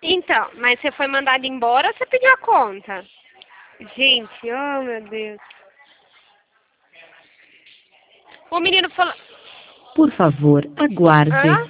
Então, mas você foi mandado embora ou você pediu a conta? Gente, oh meu Deus. O menino falou... Por favor, aguarde. Hã?